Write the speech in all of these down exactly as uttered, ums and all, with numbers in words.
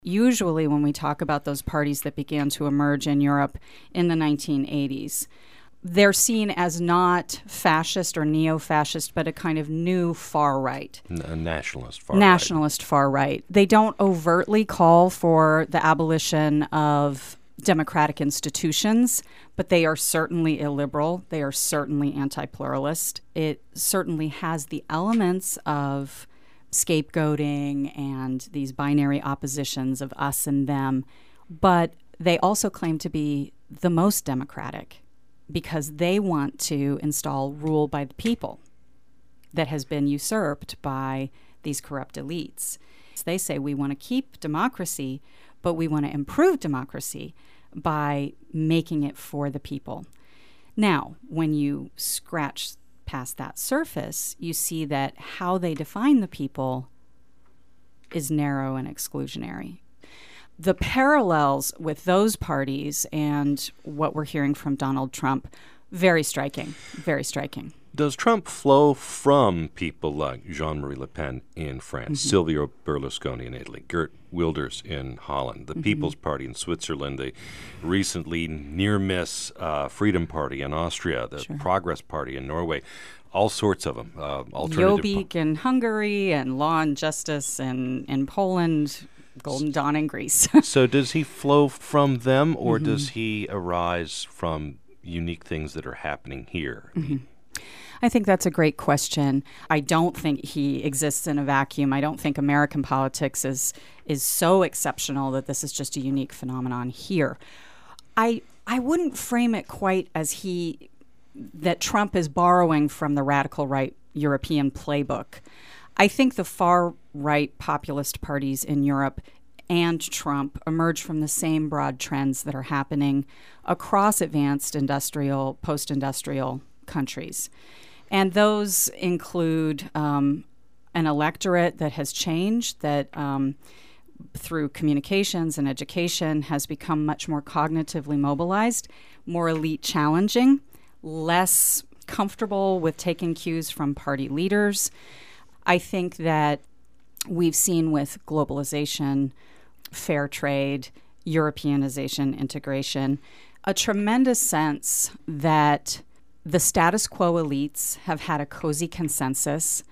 Usually when we talk about those parties that began to emerge in Europe in the nineteen eighties, they're seen as not fascist or neo-fascist, but a kind of new far right. N- a nationalist far Nationalist right. far right. They don't overtly call for the abolition of democratic institutions, but they are certainly illiberal. They are certainly anti-pluralist. It certainly has the elements of scapegoating and these binary oppositions of us and them, but they also claim to be the most democratic because they want to install rule by the people that has been usurped by these corrupt elites. So they say we want to keep democracy, but we want to improve democracy by making it for the people. Now, when you scratch past that surface, you see that how they define the people is narrow and exclusionary. The parallels with those parties and what we're hearing from Donald Trump, very striking, very striking. Does Trump flow from people like Jean-Marie Le Pen in France, mm-hmm. Silvio Berlusconi in Italy, Geert Wilders in Holland, the mm-hmm. People's Party in Switzerland, the recently near-miss uh, Freedom Party in Austria, the sure. Progress Party in Norway, all sorts of them. Uh, Jobbik po- in Hungary and Law and Justice in, in Poland, Golden Dawn in Greece. So does he flow from them, or mm-hmm. does he arise from unique things that are happening here? Mm-hmm. I think that's a great question. I don't think he exists in a vacuum. I don't think American politics is is so exceptional that this is just a unique phenomenon here. I I wouldn't frame it quite as he that Trump is borrowing from the radical right European playbook. I think the far right populist parties in Europe and Trump emerge from the same broad trends that are happening across advanced industrial, post-industrial countries. And those include um, an electorate that has changed, that um, through communications and education has become much more cognitively mobilized, more elite challenging, less comfortable with taking cues from party leaders. I think that we've seen with globalization, fair trade, Europeanization, integration, a tremendous sense that the status quo elites have had a cozy consensus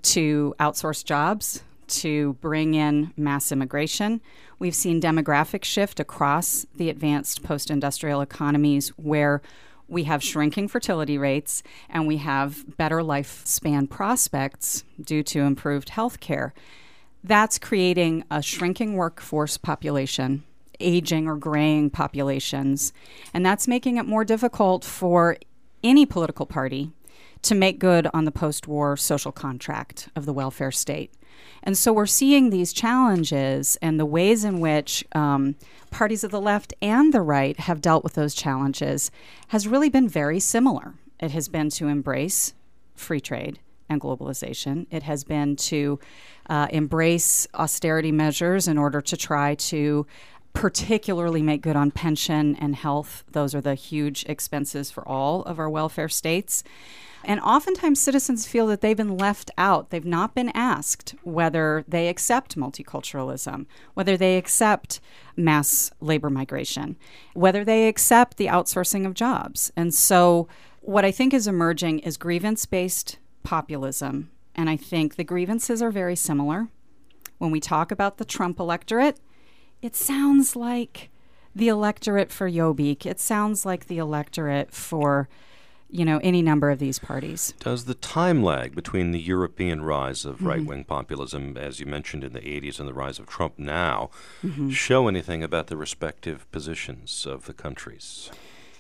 to outsource jobs, to bring in mass immigration. We've seen demographic shift across the advanced post-industrial economies where we have shrinking fertility rates and we have better lifespan prospects due to improved health care. That's creating a shrinking workforce population, aging or graying populations, and that's making it more difficult for any political party to make good on the post-war social contract of the welfare state. And so we're seeing these challenges and the ways in which um, parties of the left and the right have dealt with those challenges has really been very similar. It has been to embrace free trade and globalization. It has been to uh, embrace austerity measures in order to try to particularly make good on pension and health. Those are the huge expenses for all of our welfare states. And oftentimes citizens feel that they've been left out. They've not been asked whether they accept multiculturalism, whether they accept mass labor migration, whether they accept the outsourcing of jobs. And so what I think is emerging is grievance-based populism. And I think the grievances are very similar. When we talk about the Trump electorate, it sounds like the electorate for Jobbik. It sounds like the electorate for, you know, any number of these parties. Does the time lag between the European rise of mm-hmm. right-wing populism, as you mentioned in the eighties, and the rise of Trump now, mm-hmm. show anything about the respective positions of the countries?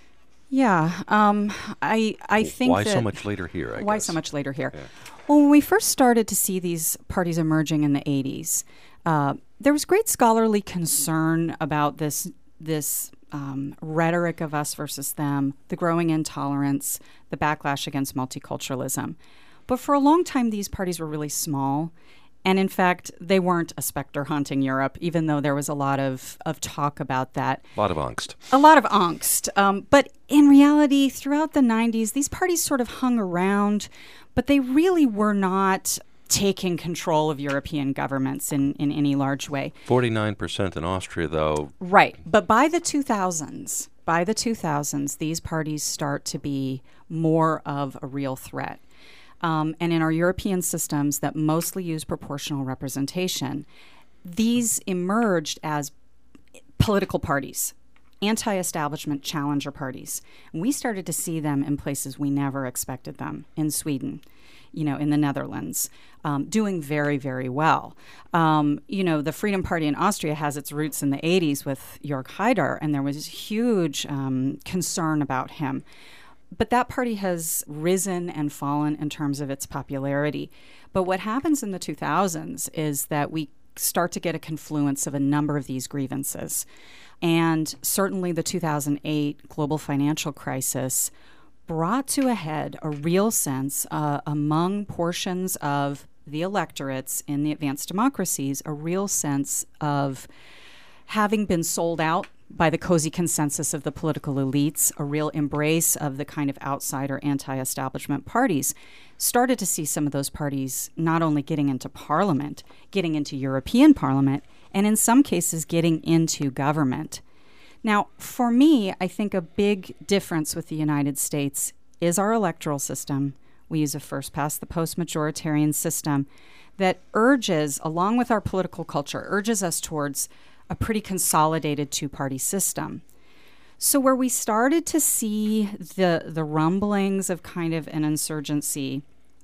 Yeah, um, I I think Why that so much later here, I Why guess? so much later here? Yeah. Well, when we first started to see these parties emerging in the eighties, uh, there was great scholarly concern about this this um, rhetoric of us versus them, the growing intolerance, the backlash against multiculturalism. But for a long time, these parties were really small. And in fact, they weren't a specter haunting Europe, even though there was a lot of, of talk about that. A lot of angst. A lot of angst. Um, but in reality, throughout the nineties, these parties sort of hung around, but they really were not taking control of European governments in, in any large way. forty-nine percent in Austria, though. Right. But by the two thousands, by the two thousands, these parties start to be more of a real threat. Um, and in our European systems that mostly use proportional representation, these emerged as political parties, anti-establishment challenger parties. And we started to see them in places we never expected them, in Sweden, you know, in the Netherlands, um, doing very, very well. Um, you know, the Freedom Party in Austria has its roots in the eighties with Jörg Haider, and there was huge um, concern about him. But that party has risen and fallen in terms of its popularity. But what happens in the two thousands is that we start to get a confluence of a number of these grievances. And certainly the two thousand eight global financial crisis brought to a head a real sense uh, among portions of the electorates in the advanced democracies, a real sense of having been sold out by the cozy consensus of the political elites, a real embrace of the kind of outsider anti-establishment parties, started to see some of those parties not only getting into parliament, getting into European parliament, and in some cases getting into government. Now, for me, I think a big difference with the United States is our electoral system. We use a first-past-the-post majoritarian system that urges, along with our political culture, urges us towards a pretty consolidated two-party system. So where we started to see the the rumblings of kind of an insurgency,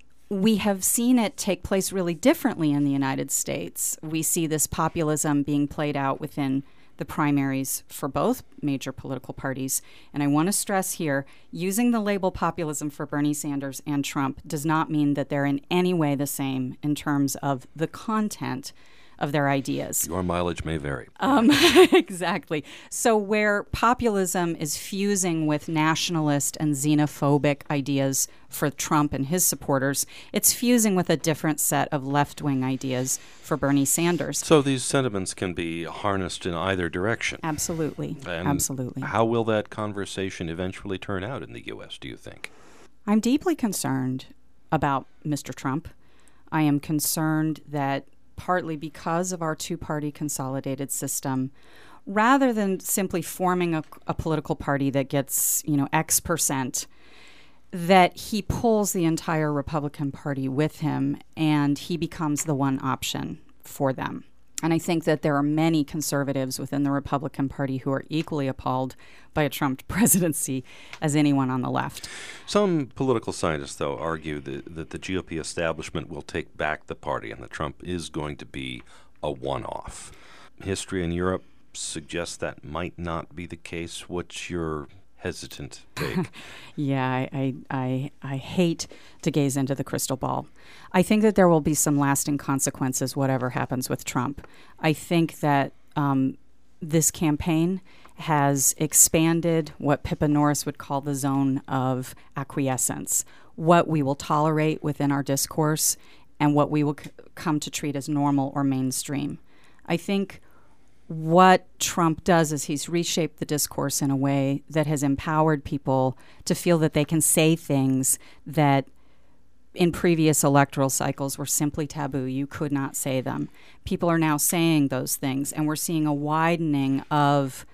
we have seen it take place really differently in the United States. We see this populism being played out within the primaries for both major political parties. And I want to stress here, using the label populism for Bernie Sanders and Trump does not mean that they're in any way the same in terms of the content of their ideas. Your mileage may vary. Um, exactly. So where populism is fusing with nationalist and xenophobic ideas for Trump and his supporters, it's fusing with a different set of left-wing ideas for Bernie Sanders. So these sentiments can be harnessed in either direction. Absolutely. And Absolutely. How will that conversation eventually turn out in the U S, do you think? I'm deeply concerned about Mister Trump. I am concerned that partly because of our two-party consolidated system, rather than simply forming a, a political party that gets, you know, X percent, that he pulls the entire Republican Party with him and he becomes the one option for them. And I think that there are many conservatives within the Republican Party who are equally appalled by a Trump presidency as anyone on the left. Some political scientists, though, argue that, that the G O P establishment will take back the party and that Trump is going to be a one-off. History in Europe suggests that might not be the case. What's your hesitant take? Yeah, I, I, I, I hate to gaze into the crystal ball. I think that there will be some lasting consequences, whatever happens with Trump. I think that um, this campaign has expanded what Pippa Norris would call the zone of acquiescence, what we will tolerate within our discourse and what we will c- come to treat as normal or mainstream. I think what Trump does is he's reshaped the discourse in a way that has empowered people to feel that they can say things that in previous electoral cycles were simply taboo. You could not say them. People are now saying those things, and we're seeing a widening of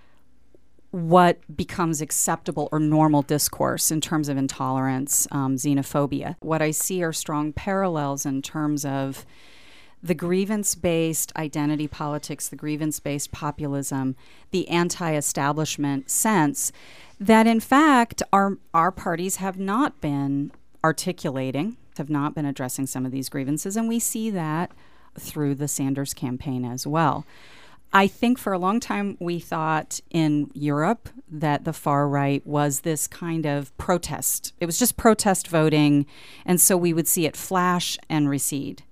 what becomes acceptable or normal discourse in terms of intolerance, um, xenophobia. What I see are strong parallels in terms of the grievance-based identity politics, the grievance-based populism, the anti-establishment sense that, in fact, our our parties have not been articulating, have not been addressing some of these grievances, and we see that through the Sanders campaign as well. I think for a long time we thought in Europe that the far right was this kind of protest. It was just protest voting, and so we would see it flash and recede.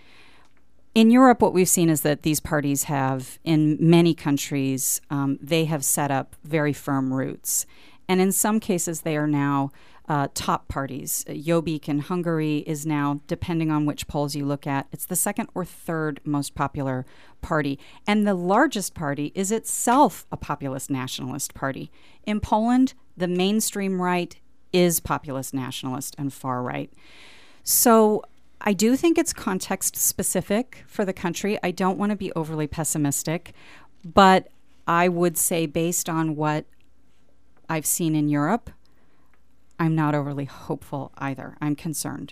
In Europe, what we've seen is that these parties have, in many countries, um, they have set up very firm roots. And in some cases, they are now uh, top parties. Jobbik in Hungary is now, depending on which polls you look at, it's the second or third most popular party. And the largest party is itself a populist nationalist party. In Poland, the mainstream right is populist nationalist and far right. So I do think it's context specific for the country. I don't want to be overly pessimistic, but I would say based on what I've seen in Europe, I'm not overly hopeful either. I'm concerned.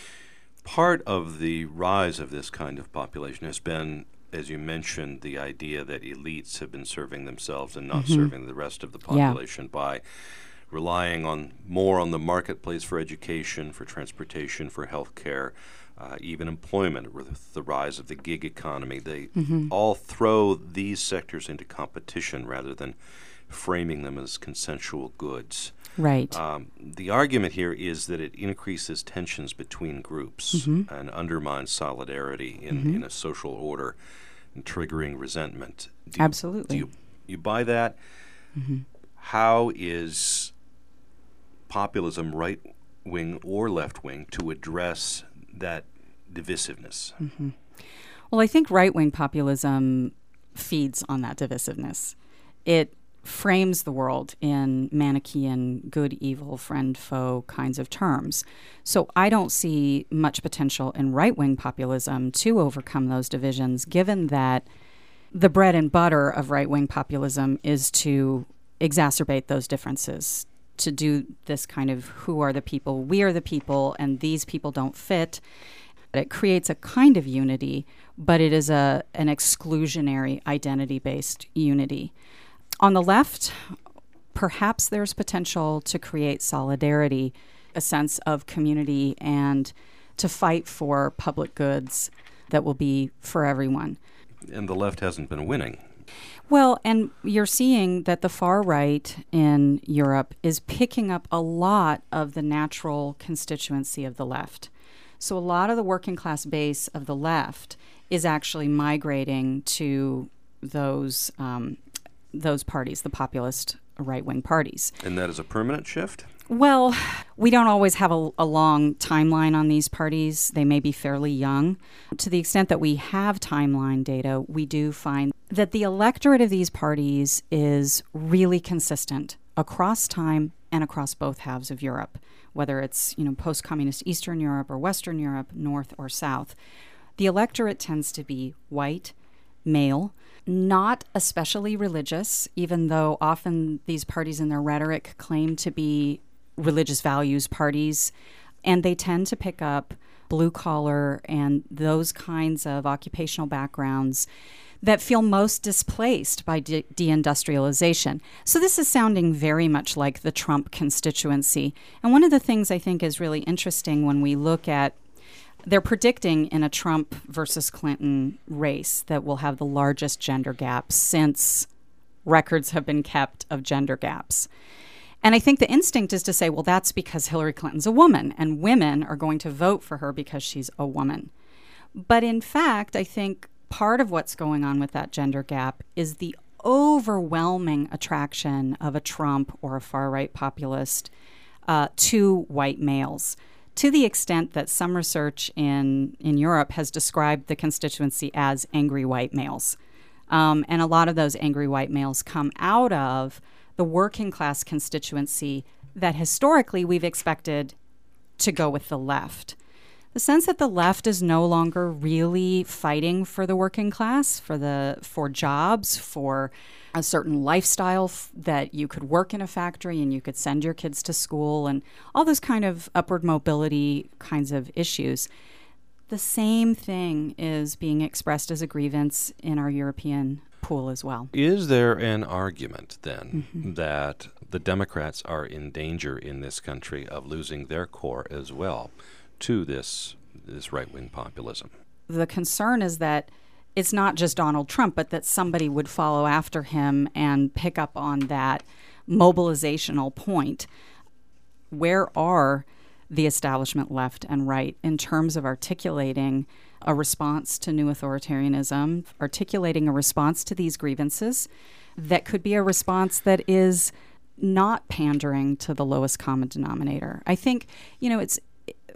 Part of the rise of this kind of population has been, as you mentioned, the idea that elites have been serving themselves and not mm-hmm. serving the rest of the population yeah. by relying on more on the marketplace for education, for transportation, for health care, uh, even employment with the rise of the gig economy. They mm-hmm. all throw these sectors into competition rather than framing them as consensual goods. Right. Um, the argument here is that it increases tensions between groups mm-hmm. and undermines solidarity in, mm-hmm. in a social order and triggering resentment. Do Absolutely. You, do you, you buy that? Mm-hmm. How is populism, right-wing or left-wing, to address that divisiveness? Mm-hmm. Well, I think right-wing populism feeds on that divisiveness. It frames the world in Manichaean good, evil, friend, foe kinds of terms. So I don't see much potential in right-wing populism to overcome those divisions, given that the bread and butter of right-wing populism is to exacerbate those differences, to do this kind of who are the people, we are the people, and these people don't fit. It creates a kind of unity, but it is a an exclusionary identity-based unity. On the left, perhaps there's potential to create solidarity, a sense of community, and to fight for public goods that will be for everyone. And the left hasn't been winning. Well, and you're seeing that the far right in Europe is picking up a lot of the natural constituency of the left. So a lot of the working class base of the left is actually migrating to those um, those parties, the populist right-wing parties. And that is a permanent shift? Well, we don't always have a, a long timeline on these parties. They may be fairly young. To the extent that we have timeline data, we do find that the electorate of these parties is really consistent across time and across both halves of Europe, whether it's, you know, post-communist Eastern Europe or Western Europe, North or South. The electorate tends to be white, male, not especially religious, even though often these parties in their rhetoric claim to be religious values parties, and they tend to pick up blue collar and those kinds of occupational backgrounds that feel most displaced by de- deindustrialization. So this is sounding very much like the Trump constituency. And one of the things I think is really interesting when we look at, they're predicting in a Trump versus Clinton race that will have the largest gender gap since records have been kept of gender gaps. And I think the instinct is to say, well, that's because Hillary Clinton's a woman and women are going to vote for her because she's a woman. But in fact, I think part of what's going on with that gender gap is the overwhelming attraction of a Trump or a far-right populist uh, to white males, to the extent that some research in, in Europe has described the constituency as angry white males. Um, and a lot of those angry white males come out of the working class constituency that historically we've expected to go with the left. The sense that the left is no longer really fighting for the working class, for the for jobs, for a certain lifestyle f- that you could work in a factory and you could send your kids to school and all those kind of upward mobility kinds of issues. The same thing is being expressed as a grievance in our European pool as well. Is there an argument then Mm-hmm. that the Democrats are in danger in this country of losing their core as well to this this right-wing populism? The concern is that it's not just Donald Trump, but that somebody would follow after him and pick up on that mobilizational point. Where are the establishment left and right in terms of articulating a response to new authoritarianism, articulating a response to these grievances that could be a response that is not pandering to the lowest common denominator? I think, you know, it's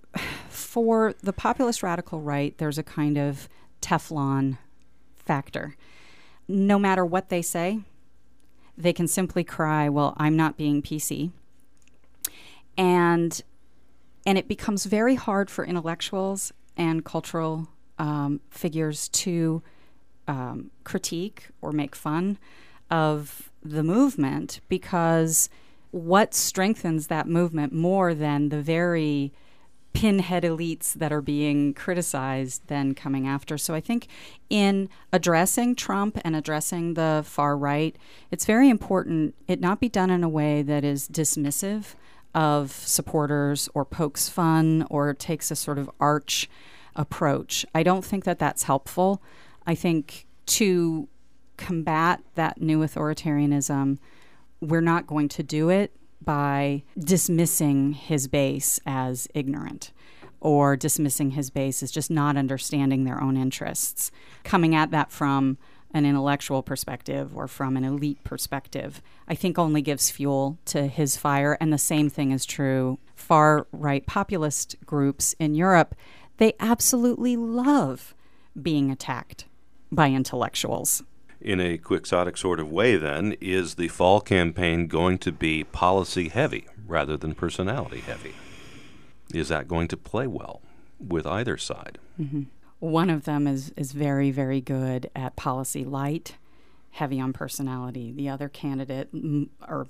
for the populist radical right, there's a kind of Teflon factor. No matter what they say, they can simply cry, well, I'm not being P C. And and it becomes very hard for intellectuals and cultural um, figures to um, critique or make fun of the movement, because what strengthens that movement more than the very pinhead elites that are being criticized then coming after? So I think in addressing Trump and addressing the far right, it's very important it not be done in a way that is dismissive of supporters or pokes fun or takes a sort of arch approach. I don't think that that's helpful. I think to combat that new authoritarianism, we're not going to do it by dismissing his base as ignorant or dismissing his base as just not understanding their own interests. Coming at that from an intellectual perspective or from an elite perspective, I think only gives fuel to his fire. And the same thing is true. Far-right populist groups in Europe, they absolutely love being attacked by intellectuals. In a quixotic sort of way, then, is the fall campaign going to be policy-heavy rather than personality-heavy? Is that going to play well with either side? Mm-hmm. One of them is, is very, very good at policy light, heavy on personality. The other candidate, m- or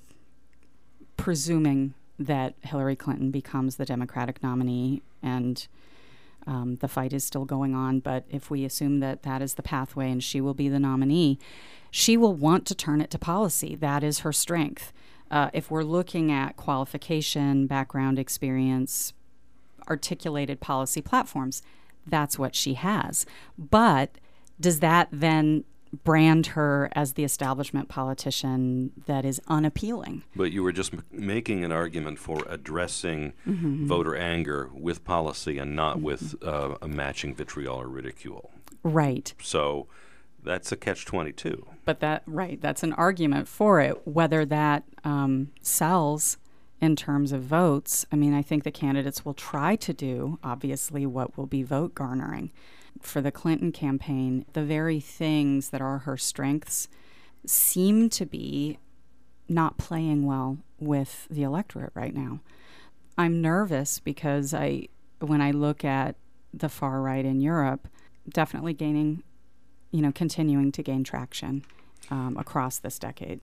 presuming that Hillary Clinton becomes the Democratic nominee, and um, the fight is still going on, but if we assume that that is the pathway and she will be the nominee, she will want to turn it to policy. That is her strength. Uh, if we're looking at qualification, background, experience, articulated policy platforms, that's what she has. But does that then brand her as the establishment politician that is unappealing? But you were just m- making an argument for addressing mm-hmm. voter anger with policy and not mm-hmm. with uh, a matching vitriol or ridicule. Right. So that's a catch twenty-two. But that, right, that's an argument for it. Whether that um, sells in terms of votes, I mean, I think the candidates will try to do, obviously, what will be vote garnering. For the Clinton campaign, the very things that are her strengths seem to be not playing well with the electorate right now. I'm nervous because I, when I look at the far right in Europe, definitely gaining, you know, continuing to gain traction um, across this decade.